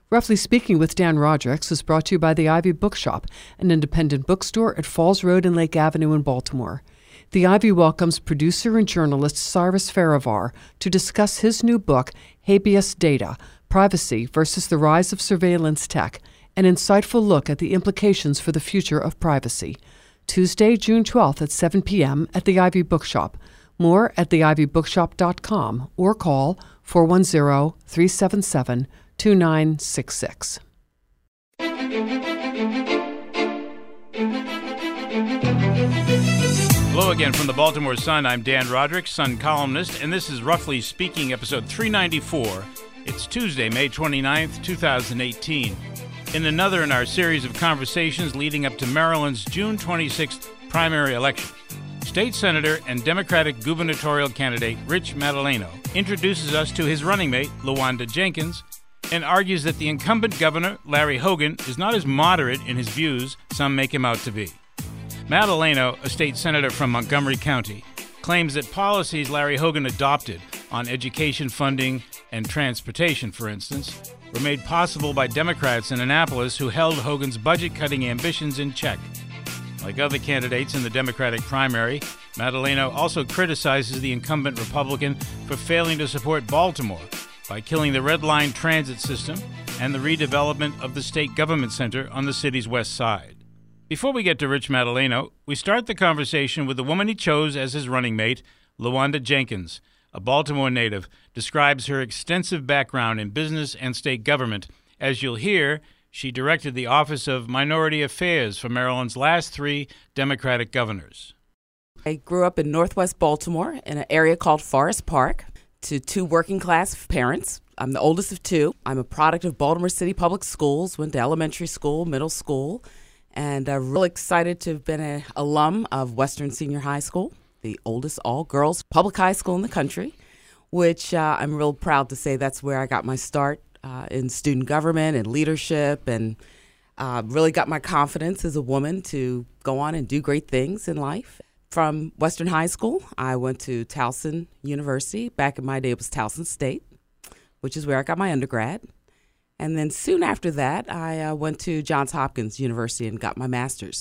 Roughly Speaking with Dan Roderick is brought to you by the Ivy Bookshop, an independent bookstore at Falls Road and Lake Avenue in Baltimore. The Ivy welcomes producer and journalist Cyrus Farivar to discuss his new book, Habeas Data, Privacy versus the Rise of Surveillance Tech, an insightful look at the implications for the future of privacy. Tuesday, June 12th at 7 p.m. at the Ivy Bookshop. More at theivybookshop.com or call 410-377-2966. Hello again from the Baltimore Sun. I'm Dan Roderick, Sun columnist, and this is Roughly Speaking, episode 394. It's Tuesday, May 29th, 2018. In another in our series of conversations leading up to Maryland's June 26th primary election, State Senator and Democratic gubernatorial candidate Rich Madaleno introduces us to his running mate, LaWanda Jenkins, and argues that the incumbent governor, Larry Hogan, is not as moderate in his views some make him out to be. Madaleno, a state senator from Montgomery County, claims that policies Larry Hogan adopted on education funding and transportation, for instance, were made possible by Democrats in Annapolis who held Hogan's budget-cutting ambitions in check. Like other candidates in the Democratic primary, Madaleno also criticizes the incumbent Republican for failing to support Baltimore by killing the Red Line transit system and the redevelopment of the State Government Center on the city's west side. Before we get to Rich Madaleno, we start the conversation with the woman he chose as his running mate, LaWanda Jenkins, a Baltimore native, describes her extensive background in business and state government. As you'll hear, she directed the Office of Minority Affairs for Maryland's last three Democratic governors. I grew up in northwest Baltimore in an area called Forest Park to two working-class parents. I'm the oldest of two. I'm a product of Baltimore City Public Schools, went to elementary school, middle school, and really excited to have been an alum of Western Senior High School, the oldest all-girls public high school in the country, which I'm real proud to say that's where I got my start in student government and leadership, and really got my confidence as a woman to go on and do great things in life. From Western High School, I went to Towson University. Back in my day, it was Towson State, which is where I got my undergrad. And then soon after that, I went to Johns Hopkins University and got my master's.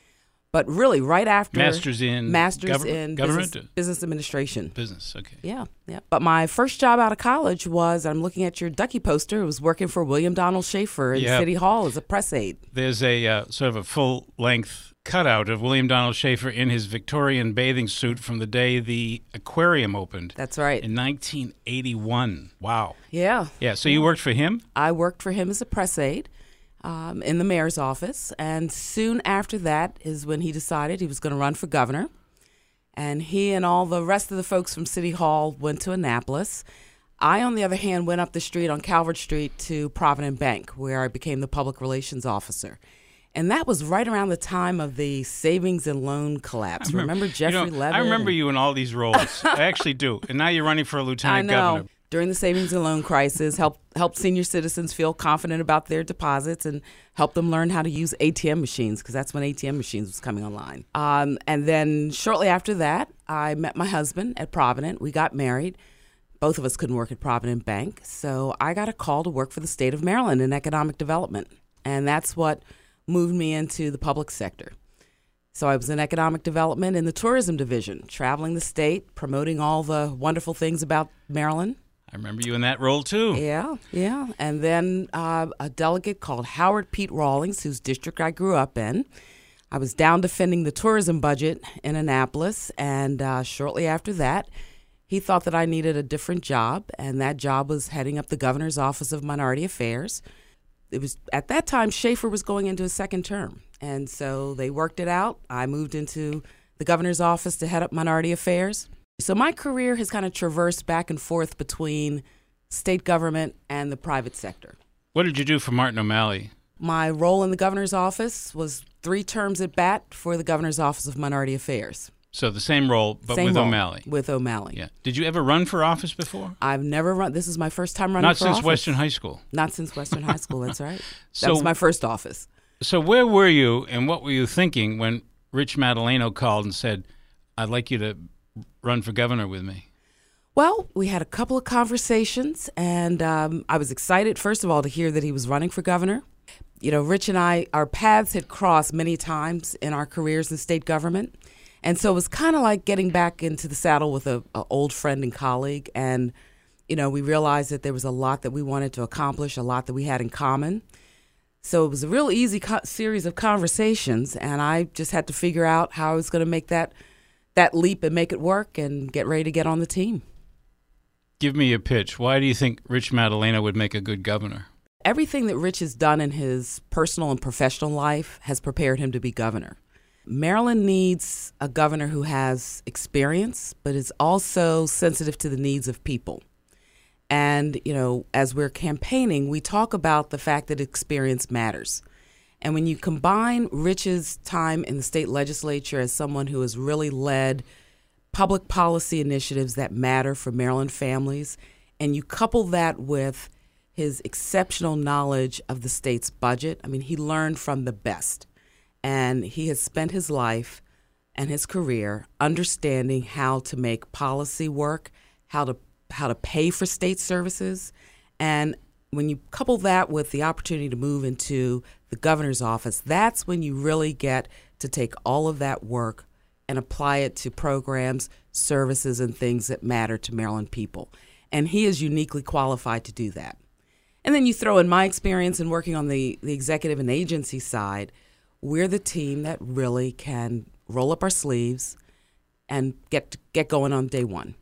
But really, right after... Master's in government? Business administration. Business, okay. Yeah. But my first job out of college was, I'm looking at your Ducky poster, it was working for William Donald Schaefer in City Hall as a press aide. There's a sort of a full-length cutout of William Donald Schaefer in his Victorian bathing suit from the day the aquarium opened. That's right. In 1981. Wow. Yeah. Yeah, so you worked for him? I worked for him as a press aide. In the mayor's office, and soon after that is when he decided he was going to run for governor, and he and all the rest of the folks from City Hall went to Annapolis. I, on the other hand, went up the street on Calvert Street to Provident Bank, where I became the public relations officer. And that was right around the time of the savings and loan collapse. Remember Jeffrey Levitt? I remember you in all these roles. I actually do. And now you're running for a lieutenant governor. During the savings and loan crisis, help senior citizens feel confident about their deposits and help them learn how to use ATM machines, because that's when ATM machines was coming online. And then shortly after that, I met my husband at Provident. We got married. Both of us couldn't work at Provident Bank, so I got a call to work for the state of Maryland in economic development, and that's what moved me into the public sector. So I was in economic development in the tourism division, traveling the state, promoting all the wonderful things about Maryland. I remember you in that role, too. Yeah. And then a delegate called Howard Pete Rawlings, whose district I grew up in. I was down defending the tourism budget in Annapolis, and shortly after that, he thought that I needed a different job, and that job was heading up the governor's Office of Minority Affairs. It was at that time Schaefer was going into his second term, and so they worked it out. I moved into the governor's office to head up Minority Affairs. So my career has kind of traversed back and forth between state government and the private sector. What did you do for Martin O'Malley? My role in the governor's office was 3 terms at bat for the governor's Office of Minority Affairs. So the same role, but same with role, O'Malley. With O'Malley. Yeah. Did you ever run for office before? I've never run. This is my first time running for office. Not since Western High School? Not since Western High School, that's right. That was my first office. So where were you and what were you thinking when Rich Madaleno called and said, I'd like you to run for governor with me? Well, we had a couple of conversations, and I was excited, first of all, to hear that he was running for governor. You know, Rich and I, our paths had crossed many times in our careers in state government. And so it was kind of like getting back into the saddle with an old friend and colleague. And, you know, we realized that there was a lot that we wanted to accomplish, a lot that we had in common. So it was a real easy series of conversations, and I just had to figure out how I was going to make that leap and make it work and get ready to get on the team. Give me a pitch. Why do you think Rich Madalena would make a good governor? Everything that Rich has done in his personal and professional life has prepared him to be governor. Maryland needs a governor who has experience, but is also sensitive to the needs of people. And, you know, as we're campaigning, we talk about the fact that experience matters. And when you combine Rich's time in the state legislature as someone who has really led public policy initiatives that matter for Maryland families, and you couple that with his exceptional knowledge of the state's budget. I mean, he learned from the best, and he has spent his life and his career understanding how to make policy work, how to pay for state services. And when you couple that with the opportunity to move into the governor's office, that's when you really get to take all of that work and apply it to programs, services, and things that matter to Maryland people. And he is uniquely qualified to do that. And then you throw in my experience in working on the executive and agency side. We're the team that really can roll up our sleeves and get going on day one.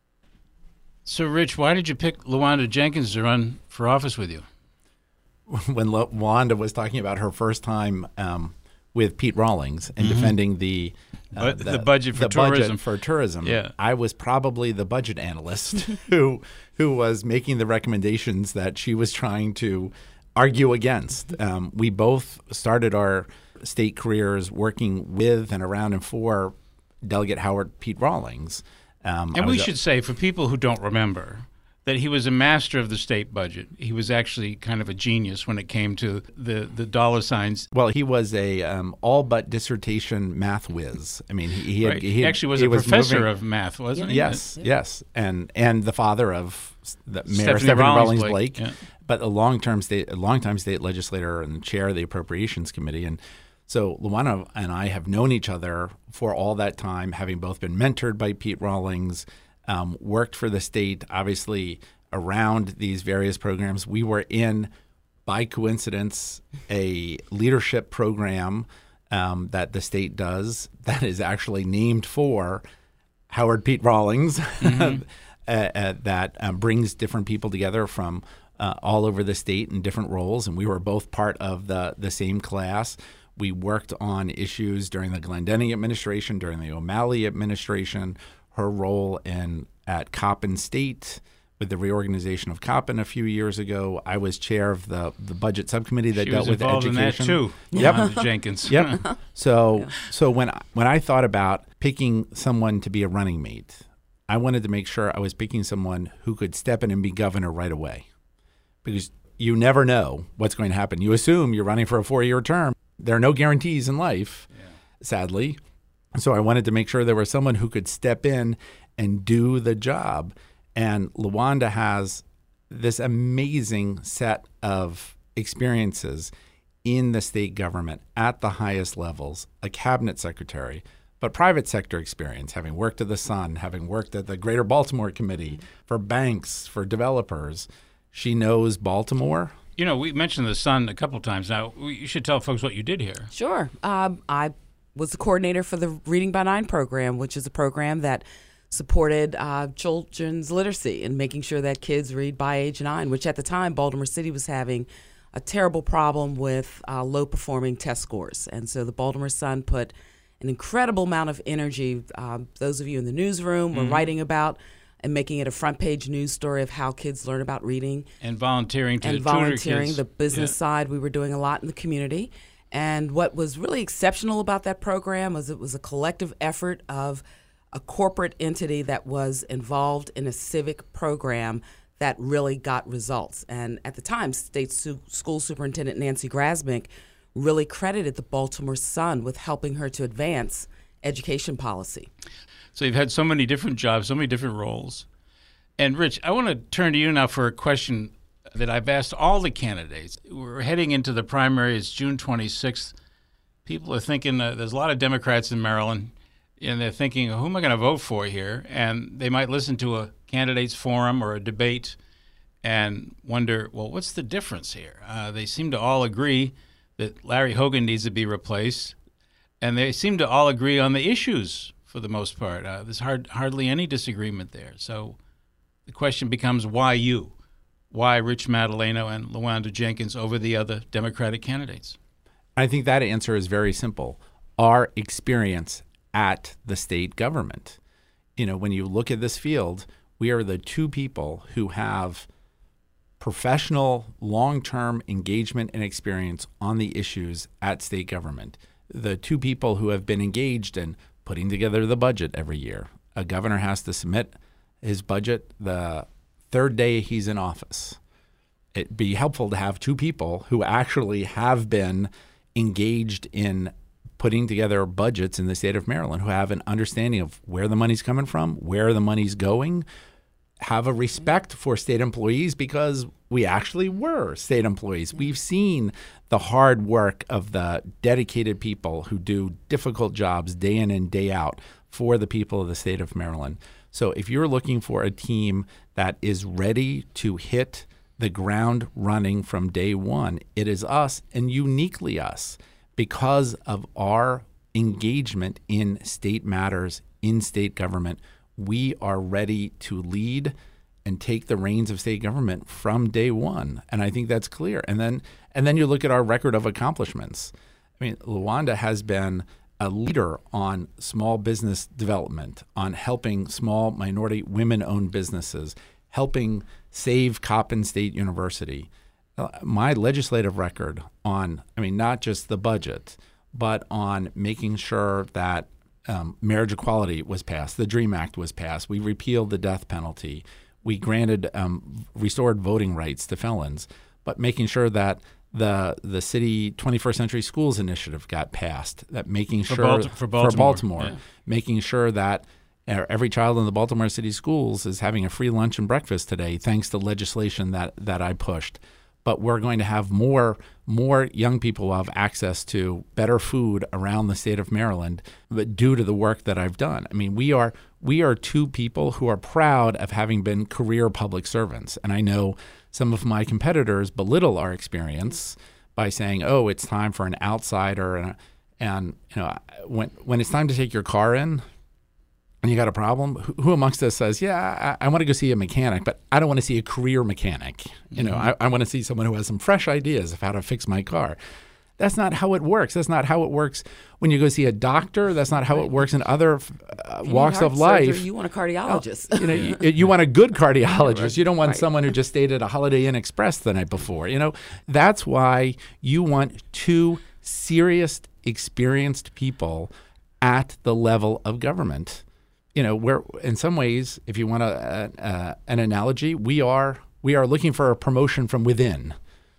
So, Rich, why did you pick LaWanda Jenkins to run for office with you? When LaWanda was talking about her first time with Pete Rawlings and defending the budget for tourism. Yeah. I was probably the budget analyst who was making the recommendations that she was trying to argue against. We both started our state careers working with and around and for Delegate Howard Pete Rawlings. And we should say, for people who don't remember, that he was a master of the state budget. He was actually kind of a genius when it came to the dollar signs. Well, he was a all but dissertation math whiz. I mean, he actually was a professor of math, wasn't he? Yes, and the father of the Mayor Stephanie Rawlings Blake, yeah. But a longtime state legislator and chair of the Appropriations Committee. And so LaWanda and I have known each other for all that time, having both been mentored by Pete Rawlings. Worked for the state, obviously, around these various programs. We were in, by coincidence, a leadership program that the state does that is actually named for Howard Pete Rawlings, that brings different people together from all over the state in different roles. And we were both part of the same class. We worked on issues during the Glendenning administration, during the O'Malley administration. Her role at Coppin State with the reorganization of Coppin a few years ago. I was chair of the budget subcommittee that dealt with education. She was involved in that too. Yep, Jenkins. Yep. So when I thought about picking someone to be a running mate, I wanted to make sure I was picking someone who could step in and be governor right away, because you never know what's going to happen. You assume you're running for a 4-year term. There are no guarantees in life, sadly. So I wanted to make sure there was someone who could step in and do the job. And LaWanda has this amazing set of experiences in the state government at the highest levels, a cabinet secretary, but private sector experience, having worked at the Sun, having worked at the Greater Baltimore Committee, for banks, for developers. She knows Baltimore. You know, we mentioned the Sun a couple times. Now, you should tell folks what you did here. Sure. I was the coordinator for the Reading by 9 program, which is a program that supported children's literacy and making sure that kids read by age 9, which at the time Baltimore City was having a terrible problem with low-performing test scores. And so the Baltimore Sun put an incredible amount of energy. Those of you in the newsroom were writing about and making it a front-page news story of how kids learn about reading. And volunteering to tutor kids. The business side, we were doing a lot in the community. And what was really exceptional about that program was it was a collective effort of a corporate entity that was involved in a civic program that really got results. And at the time, State School Superintendent Nancy Grasmink really credited the Baltimore Sun with helping her to advance education policy. So you've had so many different jobs, so many different roles. And Rich, I want to turn to you now for a question that I've asked all the candidates. We're heading into the primary. It's June 26th. People are thinking, there's a lot of Democrats in Maryland, and they're thinking, who am I going to vote for here? And they might listen to a candidates forum or a debate and wonder, well, what's the difference here? They seem to all agree that Larry Hogan needs to be replaced, and they seem to all agree on the issues for the most part. There's hardly any disagreement there. So the question becomes, why you? Why Rich Madaleno and LaWanda Jenkins over the other Democratic candidates? I think that answer is very simple. Our experience at the state government. When you look at this field, we are the two people who have professional, long-term engagement and experience on the issues at state government. The two people who have been engaged in putting together the budget every year. A governor has to submit his budget the third day he's in office. It'd be helpful to have two people who actually have been engaged in putting together budgets in the state of Maryland, who have an understanding of where the money's coming from, where the money's going, have a respect for state employees because we actually were state employees. We've seen the hard work of the dedicated people who do difficult jobs day in and day out for the people of the state of Maryland. So if you're looking for a team that is ready to hit the ground running from day one, it is us, and uniquely us, because of our engagement in state matters, in state government. We are ready to lead and take the reins of state government from day one. And I think that's clear. And then you look at our record of accomplishments. I mean, LaWanda has been a leader on small business development, on helping small minority women-owned businesses, helping save Coppin State University. My legislative record on, not just the budget, but on making sure that marriage equality was passed, the DREAM Act was passed, we repealed the death penalty, we granted restored voting rights to felons, but making sure that the city 21st Century Schools initiative got passed, that making sure for Baltimore, yeah. Making sure that every child in the Baltimore City schools is having a free lunch and breakfast today, thanks to legislation that I pushed. But we're going to have more young people who have access to better food around the state of Maryland, but due to the work that I've done. We are two people who are proud of having been career public servants. And I know some of my competitors belittle our experience by saying, "Oh, it's time for an outsider." And when it's time to take your car in, and you got a problem, who amongst us says, yeah, I want to go see a mechanic, but I don't want to see a career mechanic. I want to see someone who has some fresh ideas of how to fix my car. That's not how it works. That's not how it works when you go see a doctor. That's not how it works in other walks of life. Surgery, you want a cardiologist. You want a good cardiologist. Right. You don't want Right. someone who just stayed at a Holiday Inn Express the night before. That's why you want two serious, experienced people at the level of government. Where in some ways, if you want an analogy, we are looking for a promotion from within,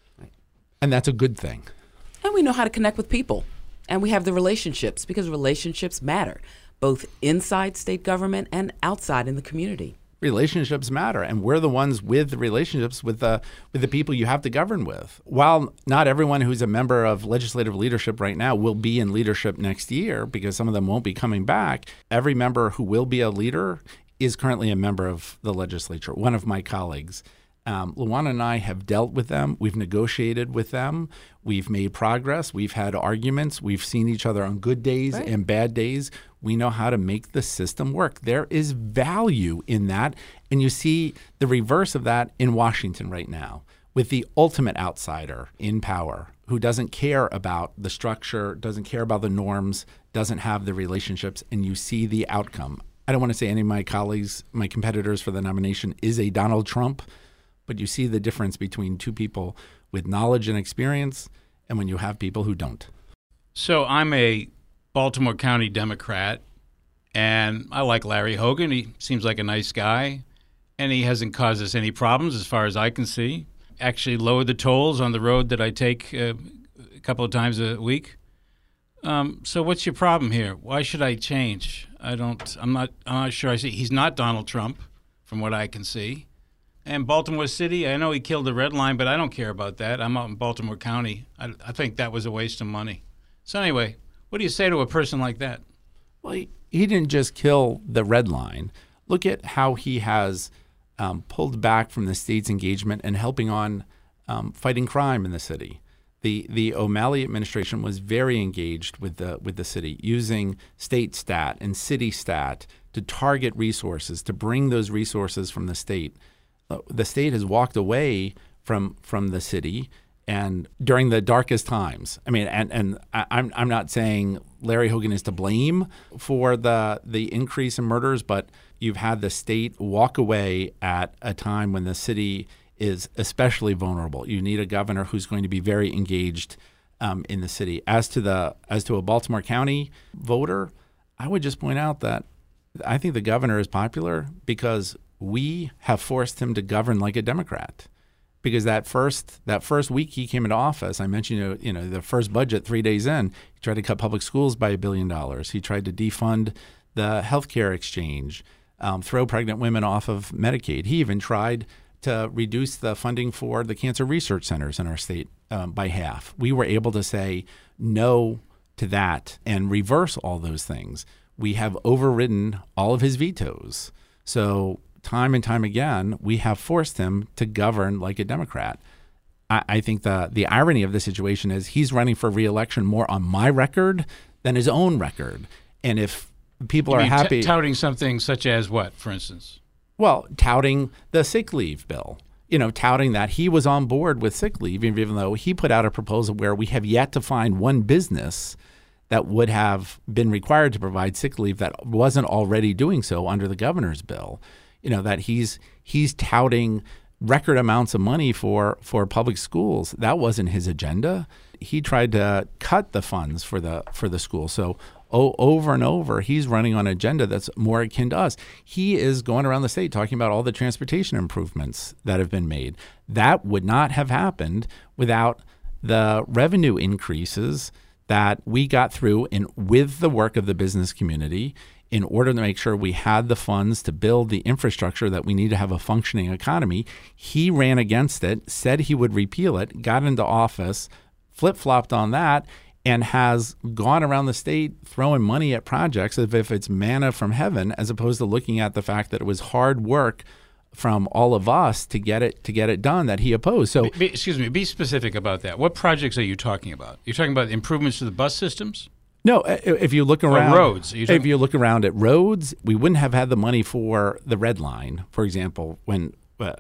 and that's a good thing. And we know how to connect with people, and we have the relationships because relationships matter, both inside state government and outside in the community. Relationships matter, and we're the ones with the relationships with the people you have to govern with. While not everyone who's a member of legislative leadership right now will be in leadership next year, because some of them won't be coming back, every member who will be a leader is currently a member of the legislature. One of my colleagues, LaWanda and I have dealt with them. We've negotiated with them. We've made progress. We've had arguments. We've seen each other on good days and bad days. We know how to make the system work. There is value in that. And you see the reverse of that in Washington right now with the ultimate outsider in power who doesn't care about the structure, doesn't care about the norms, doesn't have the relationships, and you see the outcome. I don't want to say any of my colleagues, my competitors for the nomination is a Donald Trump, but you see the difference between two people with knowledge and experience and when you have people who don't. So I'm a Baltimore County Democrat, and I like Larry Hogan. He seems like a nice guy, and he hasn't caused us any problems as far as I can see. Actually lowered the tolls on the road that I take a couple of times a week. So what's your problem here? Why should I change? I'm not sure I see. He's not Donald Trump, from what I can see. And Baltimore City, I know he killed the Red Line, but I don't care about that. I'm out in Baltimore County. I think that was a waste of money. So anyway, what do you say to a person like that? Well, he didn't just kill the Red Line. Look at how he has pulled back from the state's engagement and helping on fighting crime in the city. The O'Malley administration was very engaged with the city, using state stat and city stat to target resources, to bring those resources from the state. The state has walked away from the city, and during the darkest times. I mean, and I'm not saying Larry Hogan is to blame for the increase in murders, but you've had the state walk away at a time when the city is especially vulnerable. You need a governor who's going to be very engaged in the city. As to a Baltimore County voter, I would just point out that I think the governor is popular because we have forced him to govern like a Democrat. Because that first week he came into office, I mentioned the first budget 3 days in, he tried to cut public schools by $1 billion. He tried to defund the healthcare exchange, throw pregnant women off of Medicaid. He even tried to reduce the funding for the cancer research centers in our state by half. We were able to say no to that and reverse all those things. We have overridden all of his vetoes. So time and time again, we have forced him to govern like a Democrat. I think the irony of the situation is he's running for re-election more on my record than his own record. And if people are happy... touting something such as what, for instance? Well, touting the sick leave bill. Touting that he was on board with sick leave, even though he put out a proposal where we have yet to find one business that would have been required to provide sick leave that wasn't already doing so under the governor's bill. That he's touting record amounts of money for public schools. That wasn't his agenda. He tried to cut the funds for the school. So over and over, he's running on an agenda that's more akin to us. He is going around the state talking about all the transportation improvements that have been made. That would not have happened without the revenue increases that we got through with the work of the business community in order to make sure we had the funds to build the infrastructure that we need to have a functioning economy. He ran against it, said he would repeal it, got into office, flip-flopped on that, and has gone around the state throwing money at projects as if it's manna from heaven, as opposed to looking at the fact that it was hard work from all of us to get it done that he opposed. So, excuse me, be specific about that. What projects are you talking about? You're talking about improvements to the bus systems? No, if you look around roads, if you look around at roads, we wouldn't have had the money for the Red Line, for example. When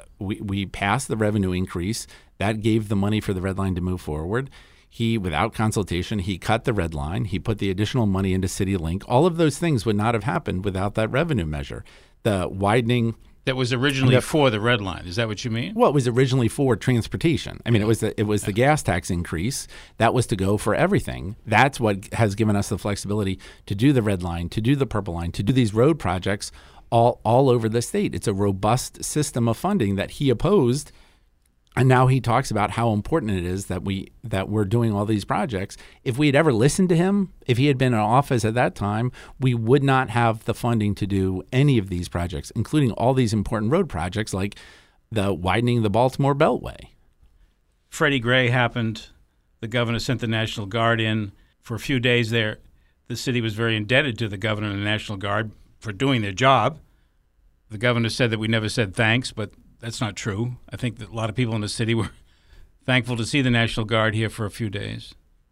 we passed the revenue increase, that gave the money for the Red Line to move forward. Without consultation, he cut the Red Line. He put the additional money into CityLink. All of those things would not have happened without that revenue measure. The widening. That was originally for the Red Line. Is that what you mean? Well, it was originally for transportation. I mean, it was the gas tax increase that was to go for everything. That's what has given us the flexibility to do the Red Line, to do the Purple Line, to do these road projects all over the state. It's a robust system of funding that he opposed. And now he talks about how important it is that we're doing all these projects. If we had ever listened to him, if he had been in office at that time, we would not have the funding to do any of these projects, including all these important road projects like the widening the Baltimore Beltway. Freddie Gray happened. The governor sent the National Guard in. For a few days there, the city was very indebted to the governor and the National Guard for doing their job. The governor said that we never said thanks, but that's not true. I think that a lot of people in the city were thankful to see the National Guard here for a few days.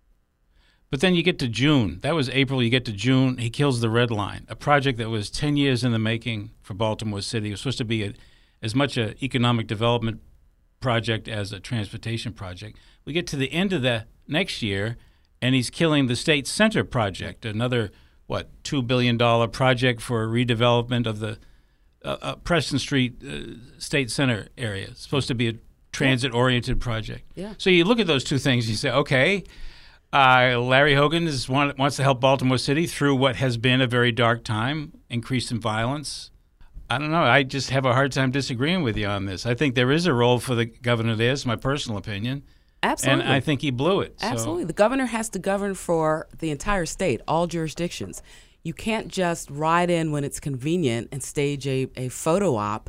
But then you get to June. That was April. You get to June. He kills the Red Line, a project that was 10 years in the making for Baltimore City. It was supposed to be as much an economic development project as a transportation project. We get to the end of the next year, and he's killing the State Center project, another, $2 billion project for redevelopment of the Preston Street State Center area. It's supposed to be a transit-oriented project. Yeah. So you look at those two things, you say, okay, Larry Hogan wants to help Baltimore City through what has been a very dark time, increase in violence. I don't know. I just have a hard time disagreeing with you on this. I think there is a role for the governor there. It's my personal opinion. Absolutely. And I think he blew it. Absolutely. The governor has to govern for the entire state, all jurisdictions. You can't just ride in when it's convenient and stage a photo op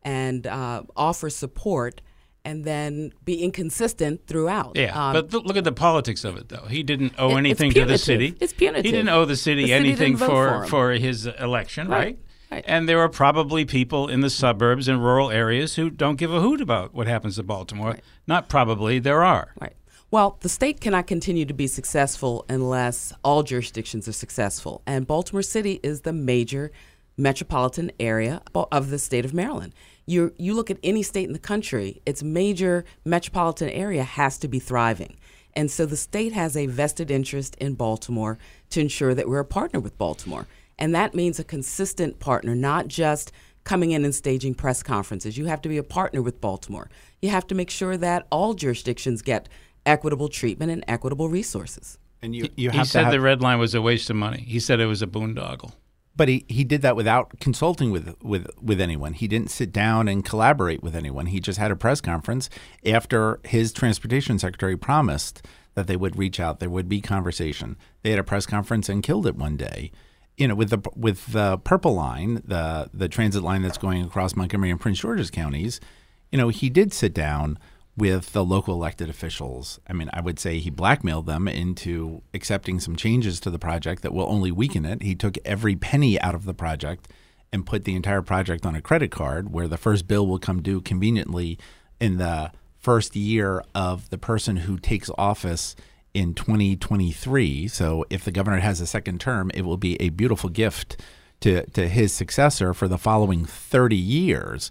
and offer support and then be inconsistent throughout. Yeah, but look at the politics of it, though. He didn't owe anything it's to the punitive. city. It's punitive. He didn't owe the city anything didn't vote for his election, right? Right. And there are probably people in the suburbs and rural areas who don't give a hoot about what happens to Baltimore. Right. Not probably, there are. Right. Well, the state cannot continue to be successful unless all jurisdictions are successful. And Baltimore City is the major metropolitan area of the state of Maryland. You look at any state in the country, its major metropolitan area has to be thriving. And so the state has a vested interest in Baltimore to ensure that we're a partner with Baltimore. And that means a consistent partner, not just coming in and staging press conferences. You have to be a partner with Baltimore. You have to make sure that all jurisdictions get equitable treatment and equitable resources. And you He have said to the red line was a waste of money. He said it was a boondoggle. But he did that without consulting with anyone. He didn't sit down and collaborate with anyone. He just had a press conference after his transportation secretary promised that they would reach out, there would be conversation. They had a press conference and killed it one day. You know, with the Purple Line, the transit line that's going across Montgomery and Prince George's counties, you know, he did sit down with the local elected officials. I mean, I would say he blackmailed them into accepting some changes to the project that will only weaken it. He took every penny out of the project and put the entire project on a credit card where the first bill will come due conveniently in the first year of the person who takes office in 2023. So if the governor has a second term, it will be a beautiful gift to his successor for the following 30 years.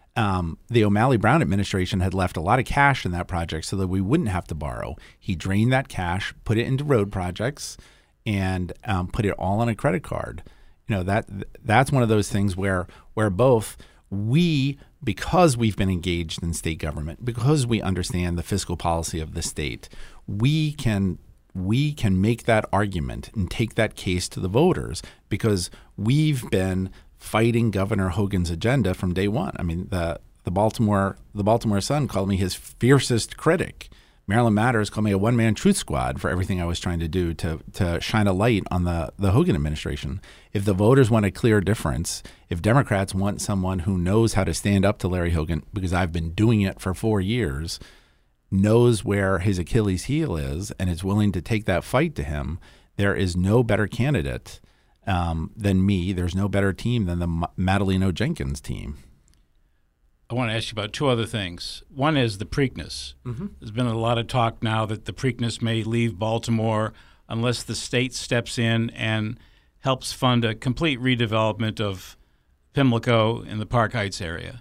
The O'Malley Brown administration had left a lot of cash in that project so that we wouldn't have to borrow. He drained that cash, put it into road projects, and put it all on a credit card. You know, that's one of those things where both we, because we've been engaged in state government, because we understand the fiscal policy of the state, we can make that argument and take that case to the voters because we've been fighting Governor Hogan's agenda from day one. I mean, the Baltimore Sun called me his fiercest critic. Maryland Matters called me a one-man truth squad for everything I was trying to do to shine a light on the Hogan administration. If the voters want a clear difference, if Democrats want someone who knows how to stand up to Larry Hogan, because I've been doing it for 4 years, knows where his Achilles heel is, and is willing to take that fight to him, there is no better candidate than me. There's no better team than the Madaleno Jenkins team. I want to ask you about two other things. One is the Preakness. Mm-hmm. There's been a lot of talk now that the Preakness may leave Baltimore unless the state steps in and helps fund a complete redevelopment of Pimlico in the Park Heights area.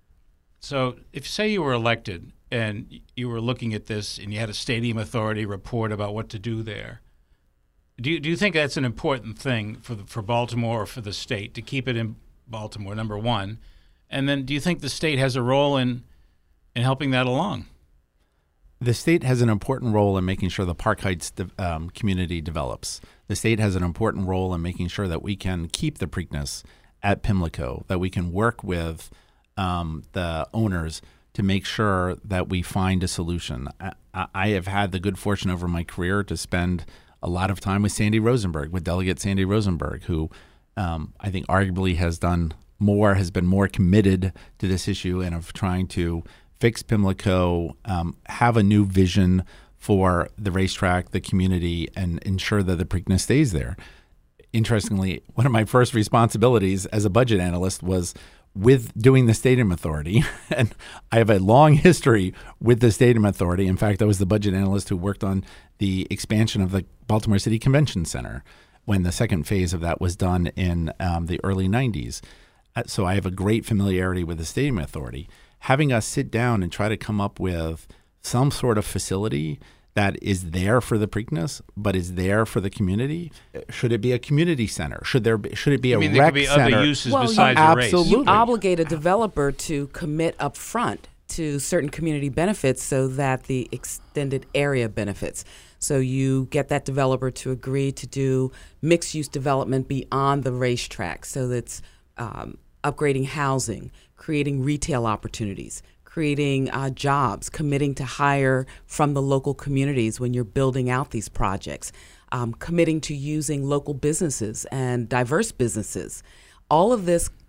So if, say, you were elected and you were looking at this and you had a stadium authority report about what to do there, do you think that's an important thing for Baltimore or for the state to keep it in Baltimore, number one? And then do you think the state has a role in helping that along? The state has an important role in making sure the Park Heights community develops. The state has an important role in making sure that we can keep the Preakness at Pimlico, that we can work with the owners to make sure that we find a solution. I have had the good fortune over my career to spend a lot of time with Sandy Rosenberg, with Delegate Sandy Rosenberg, who I think arguably has been more committed to this issue and of trying to fix Pimlico, have a new vision for the racetrack, the community, and ensure that the Preakness stays there. Interestingly, one of my first responsibilities as a budget analyst was with doing the Stadium Authority. And I have a long history with the Stadium Authority. In fact, I was the budget analyst who worked on the expansion of the Baltimore City Convention Center when the second phase of that was done in the early 90s. So I have a great familiarity with the Stadium Authority. Having us sit down and try to come up with some sort of facility that is there for the Preakness, but is there for the community. Should it be a community center? Should it be a rec center? There could be other uses besides the race. Absolutely. You obligate a developer to commit up front to certain community benefits so that the extended area benefits. So you get that developer to agree to do mixed-use development beyond the racetrack. So that's upgrading housing, creating retail opportunities, creating jobs, committing to hire from the local communities when you're building out these projects, committing to using local businesses and diverse businesses. All of this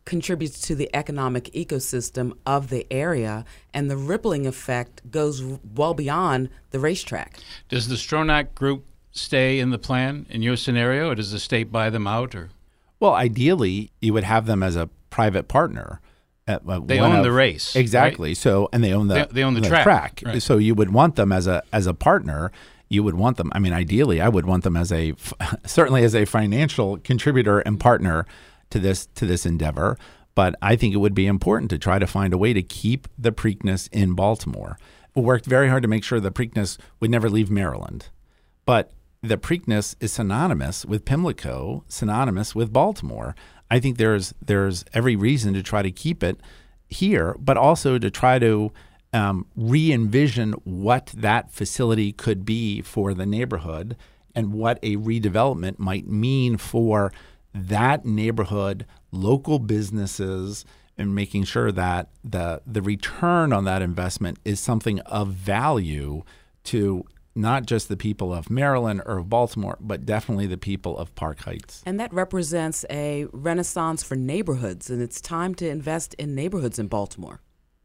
contributes to the economic ecosystem of the area, and the rippling effect goes well beyond the racetrack. Does the Stronach Group stay in the plan in your scenario, or does the state buy them out? Or Well, ideally, you would have them as a private partner. They own the race. Exactly. Right? So, and they own the track. Right. So you would want them as a partner. You would want them. I mean, ideally, I would want them as certainly as a financial contributor and partner to this endeavor. But I think it would be important to try to find a way to keep the Preakness in Baltimore. We worked very hard to make sure the Preakness would never leave Maryland. But the Preakness is synonymous with Pimlico, synonymous with Baltimore. I think there's every reason to try to keep it here, but also to try to re-envision what that facility could be for the neighborhood and what a redevelopment might mean for that neighborhood, local businesses, and making sure that the return on that investment is something of value to not just the people of Maryland or of Baltimore, but definitely the people of Park Heights. And that represents a renaissance for neighborhoods, and it's time to invest in neighborhoods in Baltimore.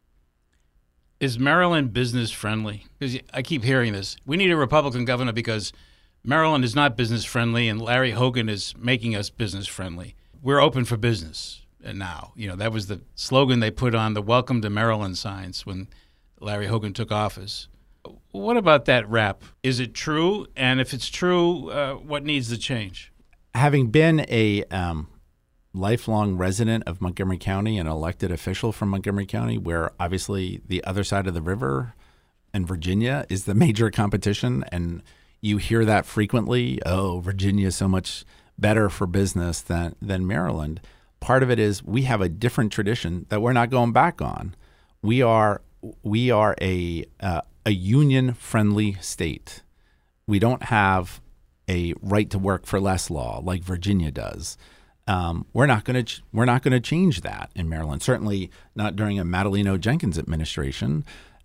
Is Maryland business friendly? Because I keep hearing this. We need a Republican governor because Maryland is not business friendly, and Larry Hogan is making us business friendly. We're open for business now. That was the slogan they put on the Welcome to Maryland signs when Larry Hogan took office. What about that rap? Is it true? And if it's true, what needs to change? Having been a lifelong resident of Montgomery County and elected official from Montgomery County, where obviously the other side of the river and Virginia is the major competition, and you hear that frequently, oh, Virginia is so much better for business than Maryland. Part of it is we have a different tradition that we're not going back on. We are a union-friendly state. We don't have a right to work for less law like Virginia does. We're not going to change that in Maryland. Certainly not during a Madaleno Jenkins administration.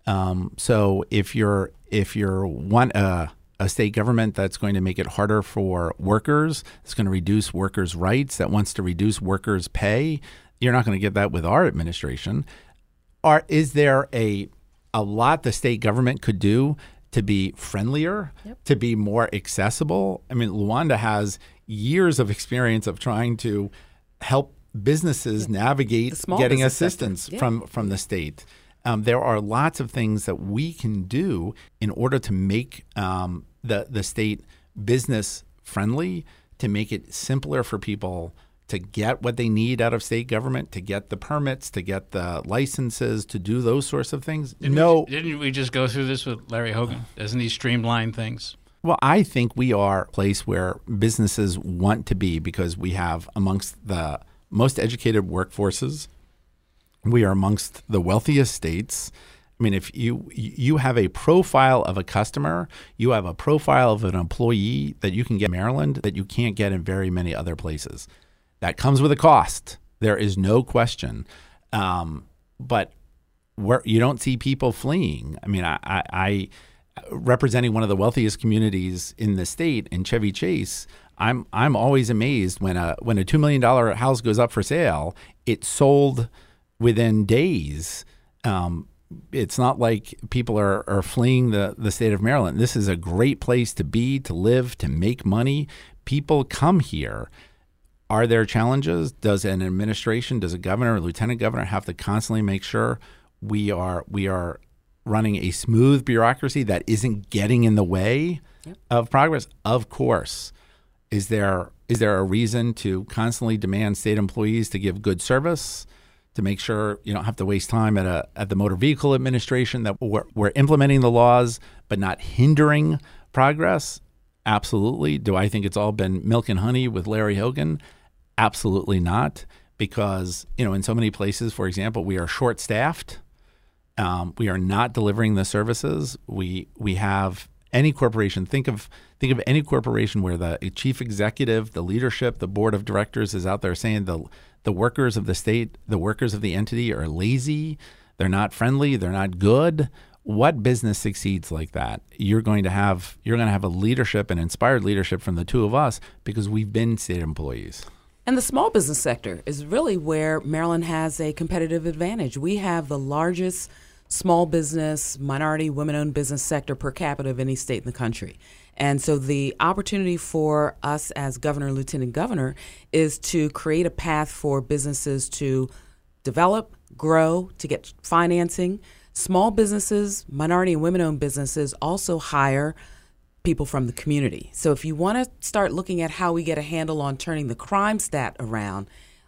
So if you want a state government that's going to make it harder for workers, it's going to reduce workers' rights, that wants to reduce workers' pay, you're not going to get that with our administration. Is there a lot the state government could do to be friendlier, to be more accessible? I mean, Luanda has years of experience of trying to help businesses navigate getting assistance from the state. There are lots of things that we can do in order to make the state business friendly, to make it simpler for people to get what they need out of state government, to get the permits, to get the licenses, to do those sorts of things. Didn't we just go through this with Larry Hogan? Doesn't he streamline things? Well, I think we are a place where businesses want to be because we have amongst the most educated workforces. We are amongst the wealthiest states. I mean, if you have a profile of a customer, you have a profile of an employee that you can get in Maryland that you can't get in very many other places. That comes with a cost. There is no question. But you don't see people fleeing. I mean, I representing one of the wealthiest communities in the state in Chevy Chase, I'm always amazed when a $2 million house goes up for sale, it's sold within days. It's not like people are fleeing the state of Maryland. This is a great place to be, to live, to make money. People come here. Are there challenges? Does an administration, does a governor or lieutenant governor have to constantly make sure we are running a smooth bureaucracy that isn't getting in the way of progress? Of course. Is there a reason to constantly demand state employees to give good service, to make sure you don't have to waste time at the Motor Vehicle Administration, that we're implementing the laws but not hindering progress? Absolutely. Do I think it's all been milk and honey with Larry Hogan? Absolutely not, because in so many places, for example, we are short-staffed. We are not delivering the services. We have any corporation. Think of any corporation where the chief executive, the leadership, the board of directors is out there saying the workers of the state, the workers of the entity are lazy, they're not friendly, they're not good. What business succeeds like that? You're going to have a leadership, an inspired leadership from the two of us, because we've been state employees. And the small business sector is really where Maryland has a competitive advantage. We have the largest small business, minority, women-owned business sector per capita of any state in the country. And so the opportunity for us as governor and lieutenant governor is to create a path for businesses to develop, grow, to get financing. Small businesses, minority and women-owned businesses also hire people from the community. So if you want to start looking at how we get a handle on turning the crime stat around,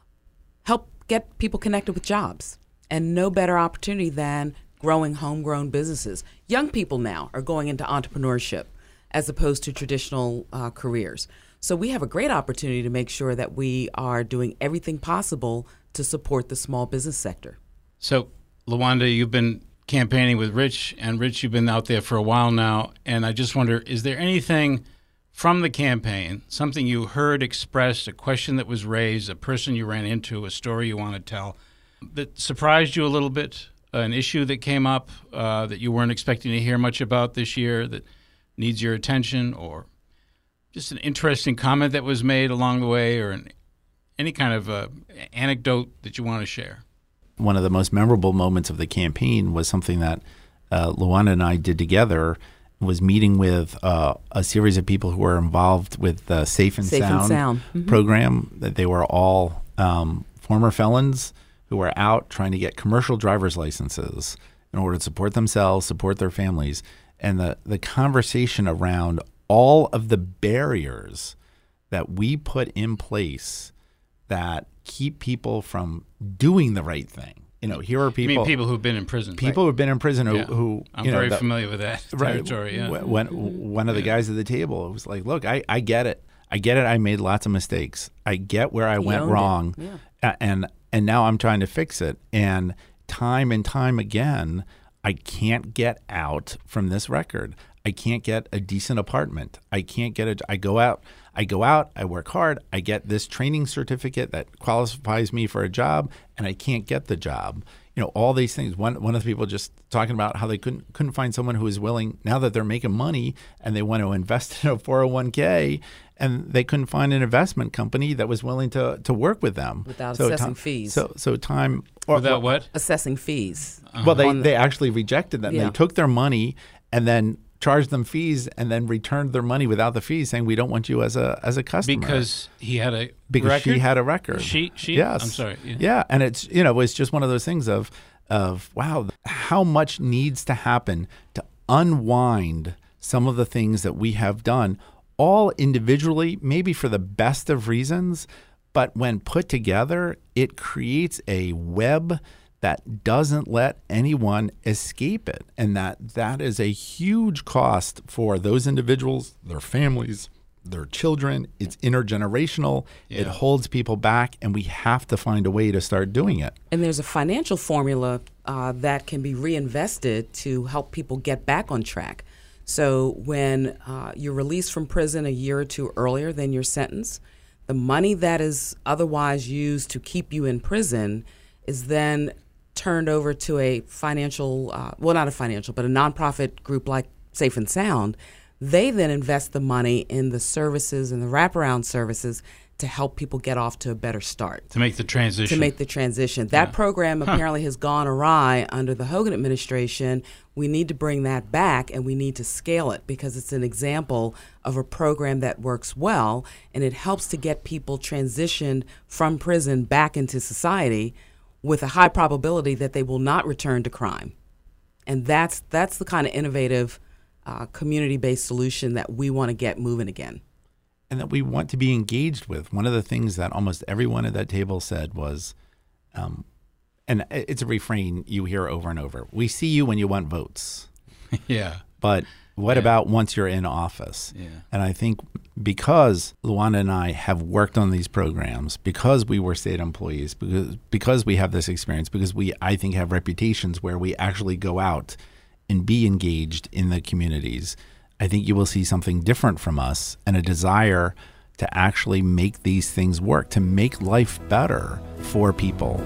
help get people connected with jobs. And no better opportunity than growing homegrown businesses. Young people now are going into entrepreneurship as opposed to traditional careers. So we have a great opportunity to make sure that we are doing everything possible to support the small business sector. So, LaWanda, you've been campaigning with Rich, and Rich, you've been out there for a while now, and I just wonder, is there anything from the campaign, something you heard expressed, a question that was raised, a person you ran into, a story you want to tell, that surprised you a little bit, an issue that came up that you weren't expecting to hear much about this year that needs your attention, or just an interesting comment that was made along the way, or any kind of anecdote that you want to share? One of the most memorable moments of the campaign was something that LaWanda and I did together, was meeting with a series of people who were involved with the Safe and Sound program. That they were all former felons who were out trying to get commercial driver's licenses in order to support themselves, support their families. And the conversation around all of the barriers that we put in place that keep people from doing the right thing. You know, here are people. You mean people who've been in prison? People who've been in prison who I'm very familiar with that territory. Right. One of the guys at the table was like, "Look, I get it. I get it. I made lots of mistakes. I get where I went wrong, and now I'm trying to fix it. And time again, I can't get out from this record. I can't get a decent apartment. I can't get I go out, I work hard, I get this training certificate that qualifies me for a job, and I can't get the job. You know, all these things. One of the people just talking about how they couldn't find someone who was willing, now that they're making money and they want to invest in a 401k, and they couldn't find an investment company that was willing to work with them. Without assessing fees. So time. Without what? Assessing fees. Well, they actually rejected them. Yeah. They took their money and then charged them fees and then returned their money without the fees, saying we don't want you as a customer. Because he had a because record? She had a record. She yes. I'm sorry. Yeah, and it's just one of those things of wow, how much needs to happen to unwind some of the things that we have done, all individually, maybe for the best of reasons, but when put together, it creates a web that doesn't let anyone escape it. And that is a huge cost for those individuals, their families, their children. It's intergenerational. Yeah. It holds people back, and we have to find a way to start doing it. And there's a financial formula that can be reinvested to help people get back on track. So when you're released from prison a year or two earlier than your sentence, the money that is otherwise used to keep you in prison is then turned over to a financial, not a financial, but a nonprofit group like Safe and Sound. They then invest the money in the services and the wraparound services to help people get off to a better start. To make the transition. That program apparently has gone awry under the Hogan administration. We need to bring that back, and we need to scale it because it's an example of a program that works well, and it helps to get people transitioned from prison back into society with a high probability that they will not return to crime. And that's the kind of innovative community-based solution that we want to get moving again. And that we want to be engaged with. One of the things that almost everyone at that table said was, and it's a refrain you hear over and over, we see you when you want votes. Yeah. But what about once you're in office? Yeah. And I think because LaWanda and I have worked on these programs, because we were state employees, because we have this experience, because we, I think, have reputations where we actually go out and be engaged in the communities, I think you will see something different from us and a desire to actually make these things work, to make life better for people.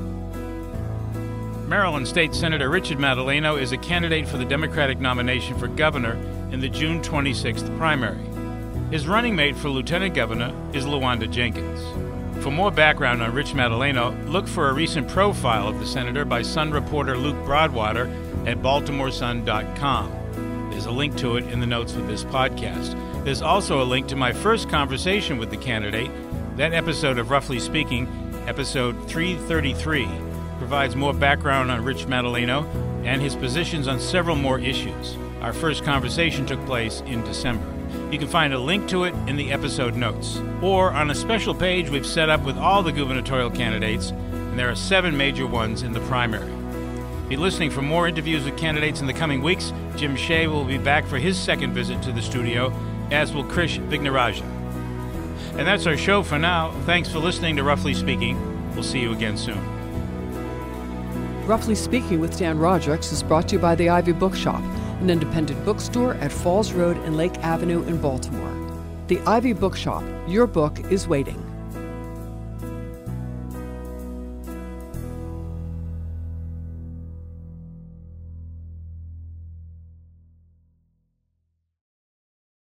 Maryland State Senator Richard Madaleno is a candidate for the Democratic nomination for governor in the June 26th primary. His running mate for lieutenant governor is LaWanda Jenkins. For more background on Rich Madaleno, look for a recent profile of the senator by Sun reporter Luke Broadwater at baltimoresun.com. There's a link to it in the notes of this podcast. There's also a link to my first conversation with the candidate. That episode of Roughly Speaking, episode 333, provides more background on Rich Madaleno and his positions on several more issues. Our first conversation took place in December. You can find a link to it in the episode notes, or on a special page we've set up with all the gubernatorial candidates, and there are 7 major ones in the primary. Be listening for more interviews with candidates in the coming weeks. Jim Shea will be back for his second visit to the studio, as will Krish Vignaraja. And that's our show for now. Thanks for listening to Roughly Speaking. We'll see you again soon. Roughly Speaking with Dan Rodricks is brought to you by the Ivy Bookshop, an independent bookstore at Falls Road and Lake Avenue in Baltimore. The Ivy Bookshop, your book is waiting.